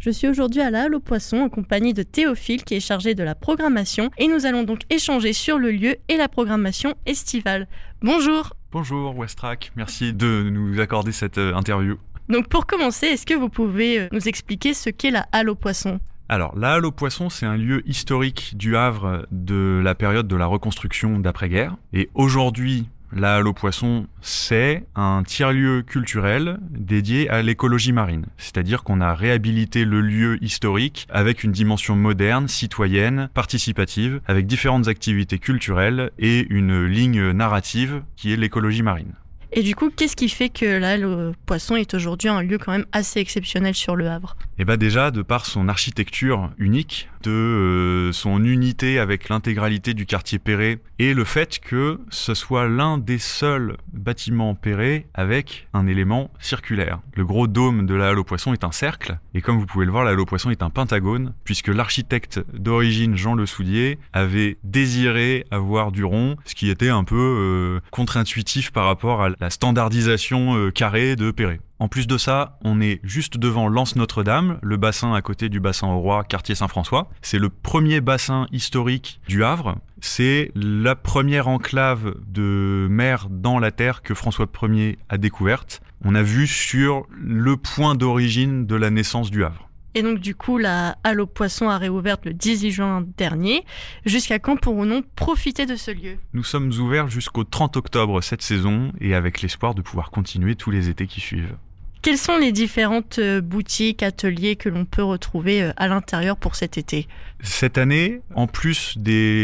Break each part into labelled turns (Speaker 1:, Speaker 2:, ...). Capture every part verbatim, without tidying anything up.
Speaker 1: Je suis aujourd'hui à la Halle aux Poissons en compagnie de Théophile qui est chargé de la programmation et nous allons donc échanger sur le lieu et la programmation estivale. Bonjour.
Speaker 2: Bonjour Westrack, merci de nous accorder cette euh, interview.
Speaker 1: Donc pour commencer, est-ce que vous pouvez euh, nous expliquer ce qu'est la Halle aux Poissons ?
Speaker 2: Alors, la Halle aux Poissons, c'est un lieu historique du Havre de la période de la reconstruction d'après-guerre. Et aujourd'hui, la Halle aux Poissons, c'est un tiers-lieu culturel dédié à l'écologie marine. C'est-à-dire qu'on a réhabilité le lieu historique avec une dimension moderne, citoyenne, participative, avec différentes activités culturelles et une ligne narrative qui est l'écologie marine.
Speaker 1: Et du coup, qu'est-ce qui fait que la Halle aux Poissons est aujourd'hui un lieu quand même assez exceptionnel sur le Havre ?
Speaker 2: Et bah déjà, de par son architecture unique, de euh, son unité avec l'intégralité du quartier Perret, et le fait que ce soit l'un des seuls bâtiments Perret avec un élément circulaire. Le gros dôme de la Halle aux Poissons est un cercle, et comme vous pouvez le voir, la Halle aux Poissons est un pentagone, puisque l'architecte d'origine, Jean Le Soulier, avait désiré avoir du rond, ce qui était un peu euh, contre-intuitif par rapport à la standardisation euh, carrée de Perret. En plus de ça, on est juste devant l'Anse Notre-Dame, le bassin à côté du bassin au Roi, quartier Saint-François. C'est le premier bassin historique du Havre. C'est la première enclave de mer dans la terre que François Ier a découverte. On a vu sur le point d'origine de la naissance du Havre.
Speaker 1: Et donc du coup, la Halle aux Poissons a réouvert le dix-huit juin dernier. Jusqu'à quand pourrons-nous profiter de ce lieu ?
Speaker 2: Nous sommes ouverts jusqu'au trente octobre cette saison et avec l'espoir de pouvoir continuer tous les étés qui suivent.
Speaker 1: Quelles sont les différentes boutiques, ateliers que l'on peut retrouver à l'intérieur pour cet été ?
Speaker 2: Cette année, en plus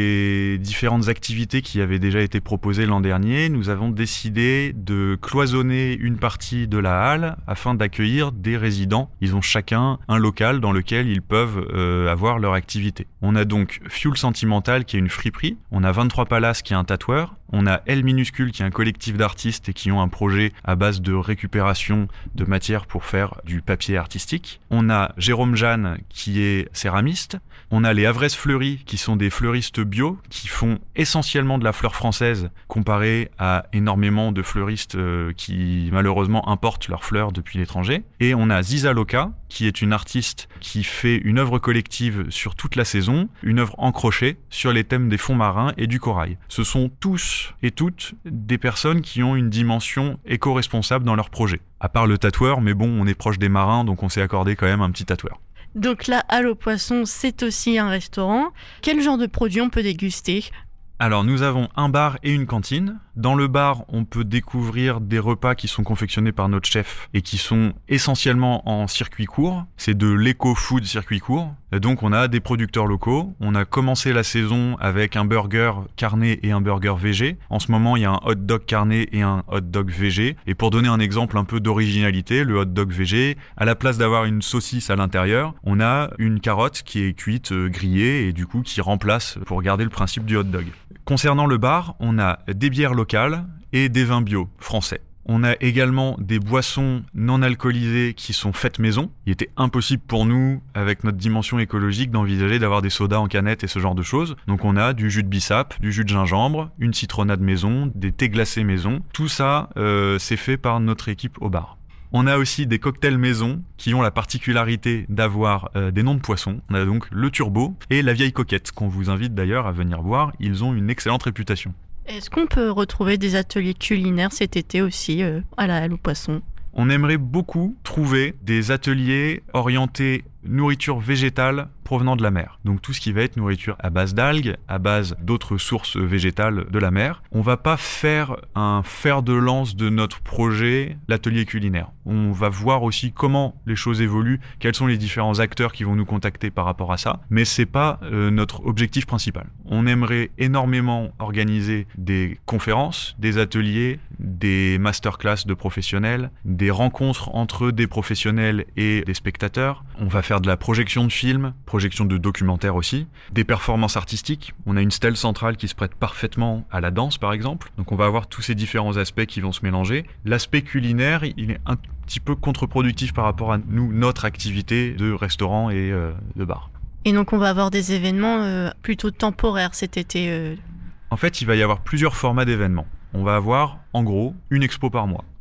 Speaker 2: des différentes activités qui avaient déjà été proposées l'an dernier, nous avons décidé de cloisonner une partie de la halle afin d'accueillir des résidents. Ils ont chacun un local dans lequel ils peuvent euh, avoir leur activité. On a donc Fuel Sentimental qui est une friperie, on a vingt-trois Palaces qui est un tatoueur, on a L minuscule qui est un collectif d'artistes et qui ont un projet à base de récupération de matière pour faire du papier artistique. On a Jérôme Jeanne qui est céramiste. On a les Havraises Fleuries qui sont des fleuristes bio qui font essentiellement de la fleur française comparé à énormément de fleuristes euh, qui malheureusement importent leurs fleurs depuis l'étranger. Et on a Ziza Loca qui est une artiste qui fait une œuvre collective sur toute la saison, une œuvre en crochet sur les thèmes des fonds marins et du corail. Ce sont tous et toutes des personnes qui ont une dimension éco-responsable dans leur projet. À part le tatoueur, mais bon, on est proche des marins, donc on s'est accordé quand même un petit tatoueur.
Speaker 1: Donc la Halle aux Poissons, c'est aussi un restaurant. Quel genre de produits on peut déguster ?
Speaker 2: Alors nous avons un bar et une cantine. Dans le bar, on peut découvrir des repas qui sont confectionnés par notre chef et qui sont essentiellement en circuit court. C'est de l'éco-food circuit court. Et donc on a des producteurs locaux. On a commencé la saison avec un burger carné et un burger végé. En ce moment, il y a un hot dog carné et un hot dog végé. Et pour donner un exemple un peu d'originalité, le hot dog végé, à la place d'avoir une saucisse à l'intérieur, on a une carotte qui est cuite, euh, grillée et du coup qui remplace pour garder le principe du hot dog. Concernant le bar, on a des bières locales et des vins bio français. On a également des boissons non alcoolisées qui sont faites maison. Il était impossible pour nous, avec notre dimension écologique, d'envisager d'avoir des sodas en canette et ce genre de choses. Donc on a du jus de bissap, du jus de gingembre, une citronnade maison, des thés glacés maison. Tout ça, euh, c'est fait par notre équipe au bar. On a aussi des cocktails maison qui ont la particularité d'avoir euh, des noms de poissons. On a donc le Turbo et la Vieille Coquette, qu'on vous invite d'ailleurs à venir voir. Ils ont une excellente réputation.
Speaker 1: Est-ce qu'on peut retrouver des ateliers culinaires cet été aussi euh, à la Halle aux Poissons ?
Speaker 2: On aimerait beaucoup trouver des ateliers orientés nourriture végétale provenant de la mer. Donc tout ce qui va être nourriture à base d'algues, à base d'autres sources végétales de la mer. On va pas faire un fer de lance de notre projet, l'atelier culinaire. On va voir aussi comment les choses évoluent, quels sont les différents acteurs qui vont nous contacter par rapport à ça, mais c'est pas euh, notre objectif principal. On aimerait énormément organiser des conférences, des ateliers, des masterclass de professionnels, des rencontres entre des professionnels et des spectateurs. On va faire de la projection de films, projection de documentaires aussi, des performances artistiques. On a une stèle centrale qui se prête parfaitement à la danse par exemple. Donc on va avoir tous ces différents aspects qui vont se mélanger. L'aspect culinaire, il est un petit peu contre-productif par rapport à nous, notre activité de restaurant et euh, de bar.
Speaker 1: Et donc on va avoir des événements euh, plutôt temporaires cet été euh...
Speaker 2: En fait, il va y avoir plusieurs formats d'événements. On va avoir, en gros, une expo par mois.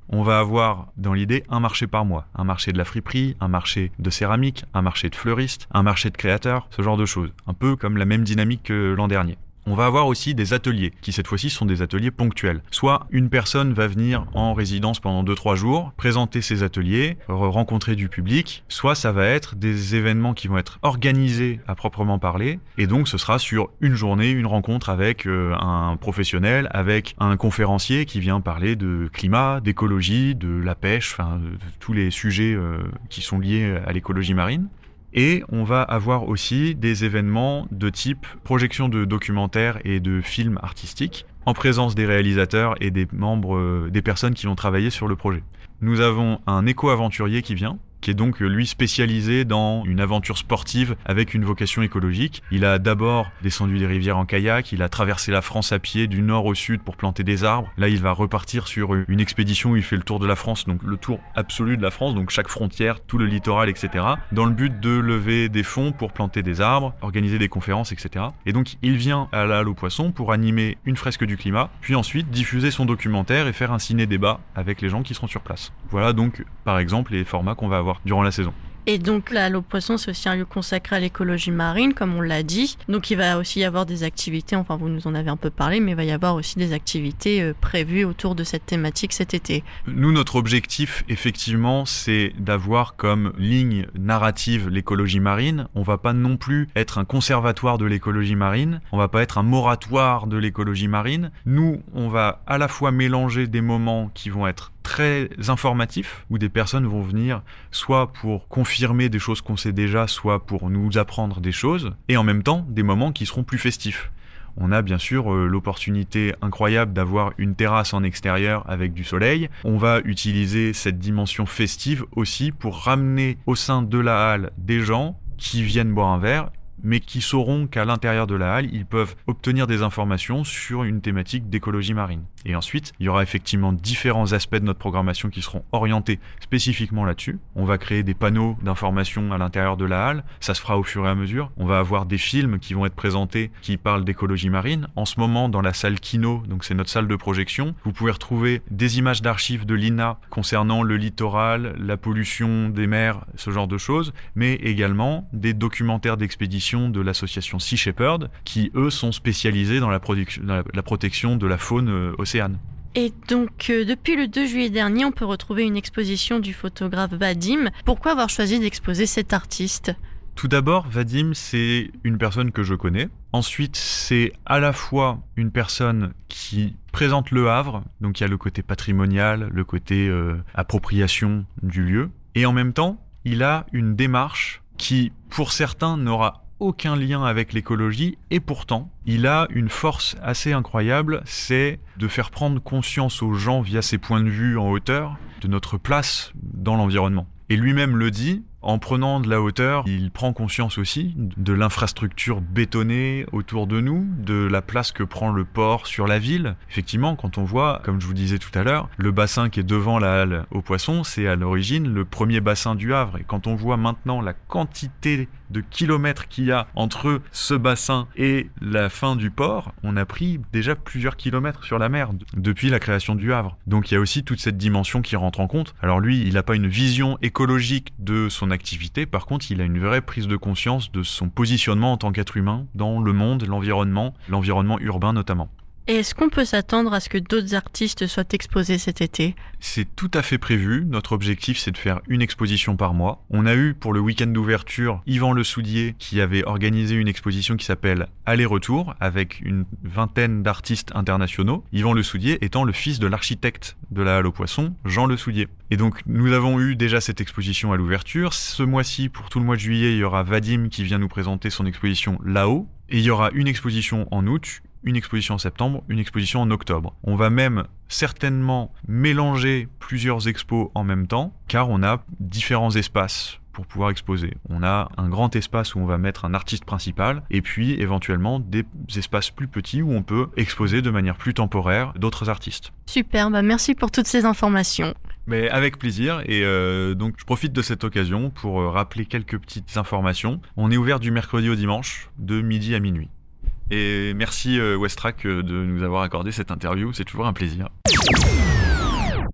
Speaker 2: On va avoir dans l'idée un marché par mois, un marché de la friperie, un marché de céramique, un marché de fleuriste, un marché de créateurs, ce genre de choses, un peu comme la même dynamique que l'an dernier. On va avoir aussi des ateliers, qui cette fois-ci sont des ateliers ponctuels. Soit une personne va venir en résidence pendant deux trois jours, présenter ses ateliers, rencontrer du public, soit ça va être des événements qui vont être organisés à proprement parler, et donc ce sera sur une journée, une rencontre avec euh, un professionnel, avec un conférencier qui vient parler de climat, d'écologie, de la pêche, enfin de, de tous les sujets euh, qui sont liés à l'écologie marine. Et on va avoir aussi des événements de type projection de documentaires et de films artistiques en présence des réalisateurs et des membres, euh, des personnes qui vont travailler sur le projet. Nous avons un éco-aventurier qui vient, qui est donc lui spécialisé dans une aventure sportive avec une vocation écologique. Il a d'abord descendu des rivières en kayak, il a traversé la France à pied du nord au sud pour planter des arbres. Là, il va repartir sur une expédition où il fait le tour de la France, donc le tour absolu de la France, donc chaque frontière, tout le littoral, et cetera, dans le but de lever des fonds pour planter des arbres, organiser des conférences, et cetera. Et donc, il vient à la Halle aux Poissons pour animer une fresque du climat, puis ensuite diffuser son documentaire et faire un ciné-débat avec les gens qui seront sur place. Voilà donc, par exemple, les formats qu'on va avoir durant la saison.
Speaker 1: Et donc la Halle aux Poissons, c'est aussi un lieu consacré à l'écologie marine, comme on l'a dit. Donc il va aussi y avoir des activités, enfin vous nous en avez un peu parlé, mais il va y avoir aussi des activités euh, prévues autour de cette thématique cet été.
Speaker 2: Nous, notre objectif, effectivement, c'est d'avoir comme ligne narrative l'écologie marine. On va pas non plus être un conservatoire de l'écologie marine, on va pas être un moratoire de l'écologie marine. Nous, on va à la fois mélanger des moments qui vont être très informatifs, où des personnes vont venir soit pour confirmer des choses qu'on sait déjà, soit pour nous apprendre des choses, et en même temps des moments qui seront plus festifs. On a bien sûr euh, l'opportunité incroyable d'avoir une terrasse en extérieur avec du soleil. On va utiliser cette dimension festive aussi pour ramener au sein de la halle des gens qui viennent boire un verre, mais qui sauront qu'à l'intérieur de la halle, ils peuvent obtenir des informations sur une thématique d'écologie marine. Et ensuite, il y aura effectivement différents aspects de notre programmation qui seront orientés spécifiquement là-dessus. On va créer des panneaux d'information à l'intérieur de la halle, ça se fera au fur et à mesure. On va avoir des films qui vont être présentés qui parlent d'écologie marine. En ce moment, dans la salle Kino, donc c'est notre salle de projection, vous pouvez retrouver des images d'archives de l'I N A concernant le littoral, la pollution des mers, ce genre de choses, mais également des documentaires d'expédition de l'association Sea Shepherd, qui eux sont spécialisés dans la, production, dans la, la protection de la faune euh, océane.
Speaker 1: Et donc, euh, depuis le deux juillet dernier, on peut retrouver une exposition du photographe Vadim. Pourquoi avoir choisi d'exposer cet artiste ?
Speaker 2: Tout d'abord, Vadim, c'est une personne que je connais. Ensuite, c'est à la fois une personne qui présente le Havre, donc il y a le côté patrimonial, le côté euh, appropriation du lieu, et en même temps, il a une démarche qui, pour certains, n'aura aucun lien avec l'écologie, et pourtant, il a une force assez incroyable, c'est de faire prendre conscience aux gens via ses points de vue en hauteur de notre place dans l'environnement. Et lui-même le dit, en prenant de la hauteur, il prend conscience aussi de l'infrastructure bétonnée autour de nous, de la place que prend le port sur la ville. Effectivement, quand on voit, comme je vous disais tout à l'heure, le bassin qui est devant la halle aux Poissons, c'est à l'origine le premier bassin du Havre. Et quand on voit maintenant la quantité de kilomètres qu'il y a entre ce bassin et la fin du port, on a pris déjà plusieurs kilomètres sur la mer depuis la création du Havre. Donc il y a aussi toute cette dimension qui rentre en compte. Alors lui, il n'a pas une vision écologique de son activité, par contre, il a une vraie prise de conscience de son positionnement en tant qu'être humain dans le monde, l'environnement, l'environnement urbain notamment.
Speaker 1: Et est-ce qu'on peut s'attendre à ce que d'autres artistes soient exposés cet été ?
Speaker 2: C'est tout à fait prévu. Notre objectif, c'est de faire une exposition par mois. On a eu pour le week-end d'ouverture Yvan Le Soudier qui avait organisé une exposition qui s'appelle Aller-retour avec une vingtaine d'artistes internationaux. Yvan Le Soudier étant le fils de l'architecte de la Halle aux Poissons, Jean Le Soudier. Et donc nous avons eu déjà cette exposition à l'ouverture. Ce mois-ci, pour tout le mois de juillet, il y aura Vadim qui vient nous présenter son exposition là-haut. Et il y aura une exposition en août, une exposition en septembre, une exposition en octobre. On va même certainement mélanger plusieurs expos en même temps, car on a différents espaces pour pouvoir exposer. On a un grand espace où on va mettre un artiste principal, et puis éventuellement des espaces plus petits où on peut exposer de manière plus temporaire d'autres artistes.
Speaker 1: Super, bah merci pour toutes ces informations.
Speaker 2: Mais avec plaisir, et euh, donc je profite de cette occasion pour euh, rappeler quelques petites informations. On est ouvert du mercredi au dimanche, de midi à minuit. Et merci euh, Westrack euh, de nous avoir accordé cette interview, c'est toujours un plaisir.